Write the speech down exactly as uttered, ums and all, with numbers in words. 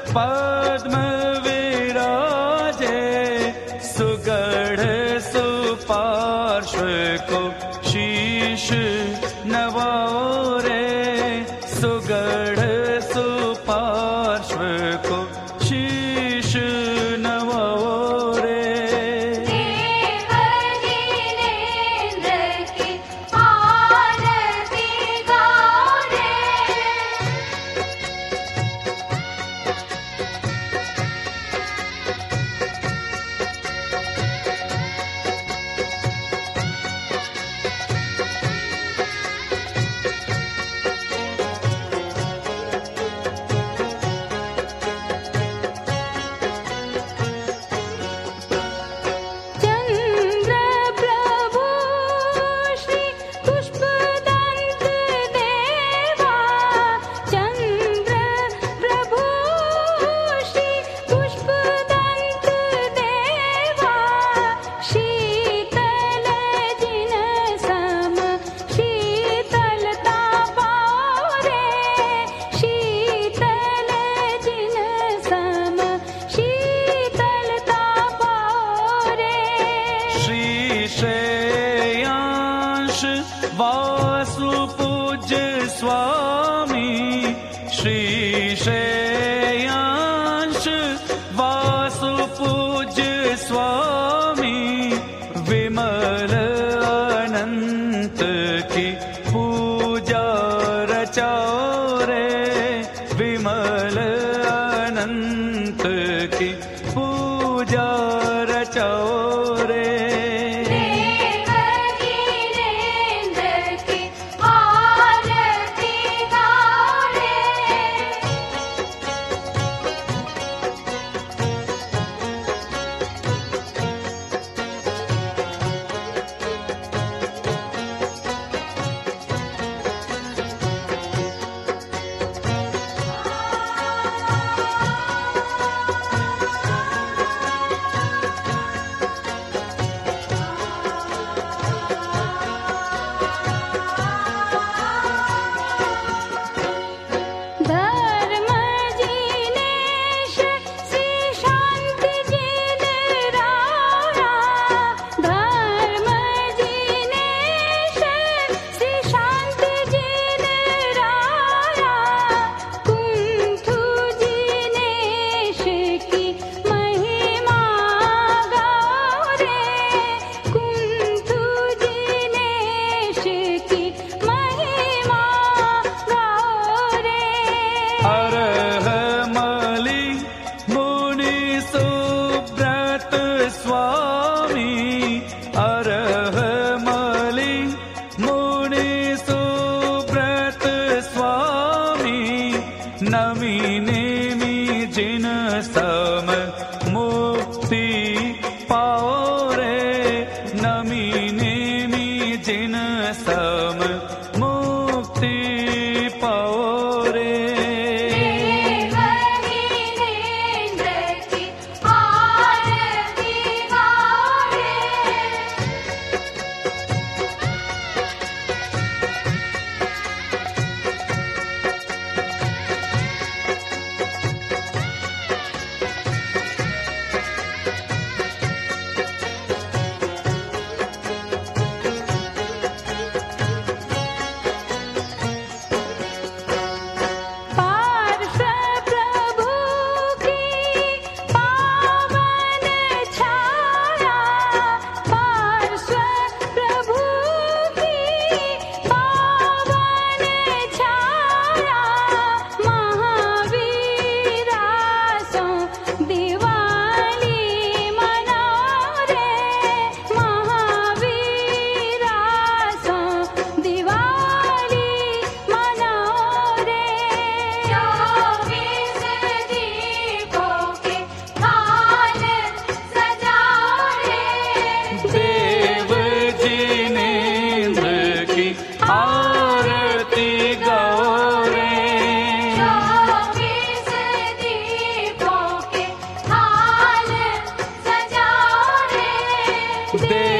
पद्म विराजे, सुगढ़ सुपार्श्व को शीश नवाओ रे, सुगढ़ सुपार्श्व को शीश नवाओ रे। देव जिनेंद्र की आरती गाओ रे। चंद्र प्रभु श्री पुष्पदंत देवा, चंद्र प्रभु श्री पुष्पदंत देवा, शीतल जिन सम शीतलता पाओ रे, शीतल जिन सम शीतलता पाओ रे। श्री श्रेयांश वासु पूज्य स्वामी, श्री श्रेयांश वासु पूज्य स्वामी, विमल अनंत की पूजा रचाओ रे, विमल अनंत की पूजा रचाओ रे। देव जिनेंद्र की आरती गाओ रे। धर्म जिनेश श्री शांति जिन राया, धर्म जिनेश श्री शांति जिन राया, कुंथु जिनेश की महिमा गाओ रे, कुंथु जिनेश की महिमा गाओ रे। अरहमलि मुनि सुब्रत स्वामी, अरहमलि मुनि सुब्रत स्वामी, नमी नेमि जिन सम मुक्ति पाओ रे, नमी नेमि जिन सम मुक्ति पाओ रे। देव जिनेंद्र की आरती गाओ रे। पार्श्व प्रभु की पावन छाया, पार्श्व प्रभु की पावन छाया, महावीरासों दिवाली मनाओ रे, महावीरासों दिवाली मनाओ रे। चौबीस दीपों के थाल सजाओ रे। देव जिनेंद्र की आरती गाओ रे। चौबीस दीपों के थाल सजाओ रे। देव